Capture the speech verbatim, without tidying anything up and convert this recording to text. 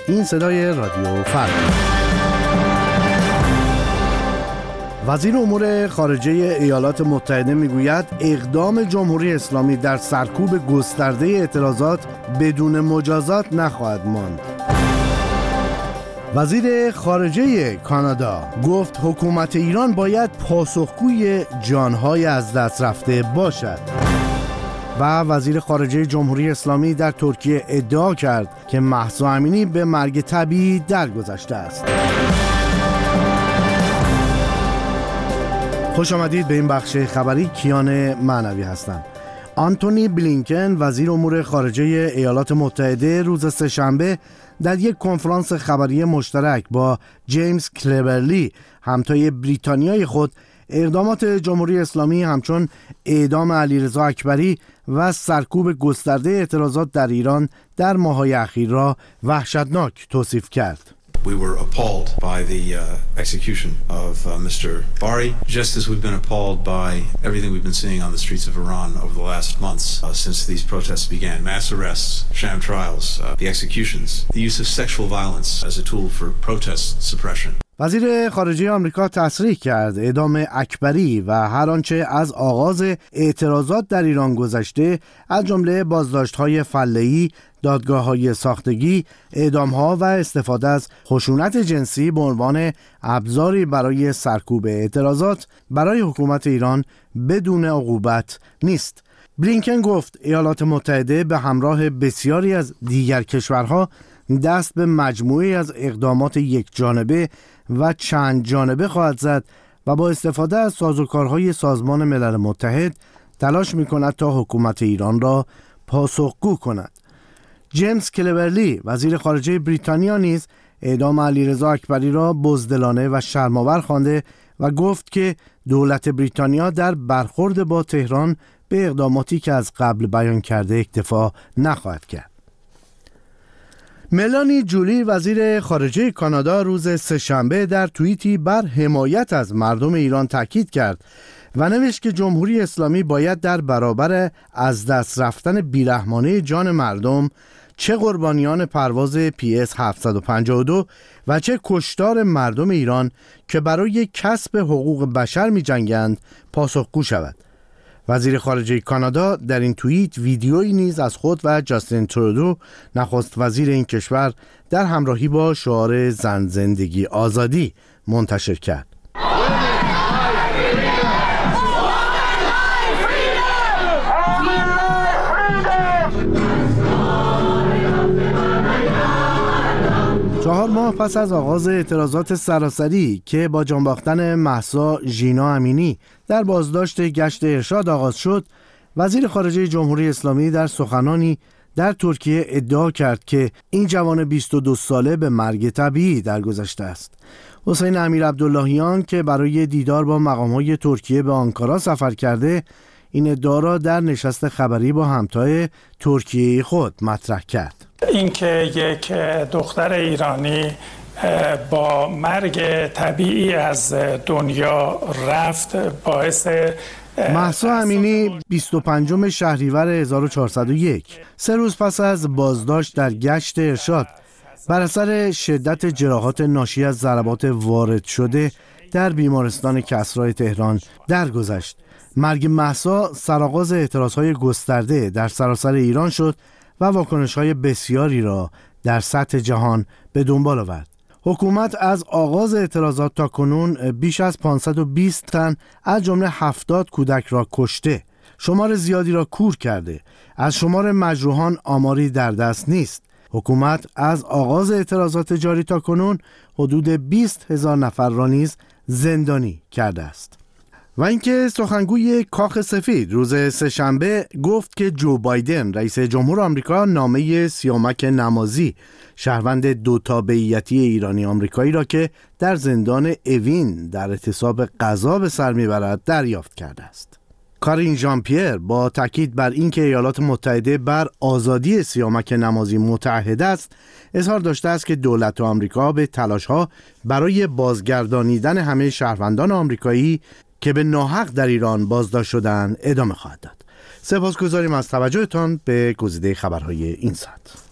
این صدای رادیو فردا. وزیر امور خارجه ایالات متحده میگوید اقدام جمهوری اسلامی در سرکوب گسترده اعتراضات بدون مجازات نخواهد ماند. وزیر خارجه کانادا گفت حکومت ایران باید پاسخگوی جانهای از دست رفته باشد. و وزیر خارجه جمهوری اسلامی در ترکیه ادعا کرد که مهسا امینی به مرگ طبیعی درگذشته است. خوش آمدید به این بخش خبری. کیان معنوی هستم. آنتونی بلینکن وزیر امور خارجه ایالات متحده روز سه‌شنبه در یک کنفرانس خبری مشترک با جیمز کلبرلی همتای بریتانیای خود اقدامات جمهوری اسلامی همچون اعدام علیرضا اکبری و سرکوب گسترده اعتراضات در ایران در ماه‌های اخیر را وحشتناک توصیف کرد. We were appalled by the uh, execution of uh, Mister Bari, just as we've been appalled by everything we've been seeing on the streets of Iran over the last months uh, since these protests began. Mass arrests, sham trials, uh, the executions, the use of sexual violence as a tool for protest suppression. وزیر خارجه آمریکا تصریح کرد اعدام اکبری و هر آنچه از آغاز اعتراضات در ایران گذشته از جمله بازداشت‌های فله‌ای، دادگاه‌های ساختگی، اعدام‌ها و استفاده از خشونت جنسی به عنوان ابزاری برای سرکوب اعتراضات برای حکومت ایران بدون عقوبت نیست. بلینکن گفت ایالات متحده به همراه بسیاری از دیگر کشورها دست به مجموعی از اقدامات یک جانبه و چند جانبه خواهد زد و با استفاده از سازوکارهای سازمان ملل متحد تلاش می کند تا حکومت ایران را پاسخگو کند. جیمز کلبرلی وزیر خارجه بریتانیا نیز اعدام علیرضا اکبری را بزدلانه و شرم‌آور خوانده و گفت که دولت بریتانیا در برخورد با تهران به اقداماتی که از قبل بیان کرده اکتفا نخواهد کرد. ملانی جولی وزیر خارجه کانادا روز سه‌شنبه در توییتی بر حمایت از مردم ایران تاکید کرد و نوشت که جمهوری اسلامی باید در برابر از دست رفتن بیرحمانه جان مردم، چه قربانیان پرواز پی اس هفتصد و پنجاه و دو و چه کشتار مردم ایران که برای کسب حقوق بشر می جنگند پاسخگو شود. وزیر خارجه کانادا در این توییت ویدیویی نیز از خود و جاستین ترودو نخست وزیر این کشور در همراهی با شعار زن زندگی آزادی منتشر کرد. چهار ماه پس از آغاز اعتراضات سراسری که با جان باختن مهسا ژینا امینی در بازداشت گشت ارشاد آغاز شد، وزیر خارجه جمهوری اسلامی در سخنانی در ترکیه ادعا کرد که این جوان بیست و دو ساله به مرگ طبیعی درگذشته است. حسین امیرعبداللهیان که برای دیدار با مقام‌های ترکیه به آنکارا سفر کرده، این ادعا را در نشست خبری با همتای ترکیه خود مطرح کرد. اینکه یک دختر ایرانی با مرگ طبیعی از دنیا رفت باعث مهسا امینی بیست و پنجم شهریور هزار و چهارصد و یک سه روز پس از بازداشت در گشت ارشاد بر اثر شدت جراحات ناشی از ضربات وارد شده در بیمارستان کسری تهران درگذشت. مرگ مهسا سرآغاز اعتراضهای گسترده در سراسر ایران شد و واکنش‌های بسیاری را در سطح جهان به دنبال آورد. حکومت از آغاز اعتراضات تا کنون بیش از پانصد و بیست تن از جمله هفتاد کودک را کشته، شمار زیادی را کور کرده. از شمار مجروحان آماری در دست نیست. حکومت از آغاز اعتراضات جاری تا کنون حدود بیست هزار نفر را نیز زندانی کرده است. و اینکه سخنگوی کاخ سفید روز سه‌شنبه گفت که جو بایدن رئیس جمهور آمریکا نامه سیامک نمازی شهروند دو تابعیتی ایرانی آمریکایی را که در زندان اوین در اعتصاب غذا به سر میبرد دریافت کرده است. کارین ژان پیر با تاکید بر اینکه ایالات متحده بر آزادی سیامک نمازی متعهد است، اظهار داشته است که دولت آمریکا به تلاش‌ها برای بازگردانیدن همه شهروندان آمریکایی که به ناحق در ایران بازداشت شدند ادامه خواهد داد. سپاسگزاریم از توجهتان به گزیده خبرهای این ساعت.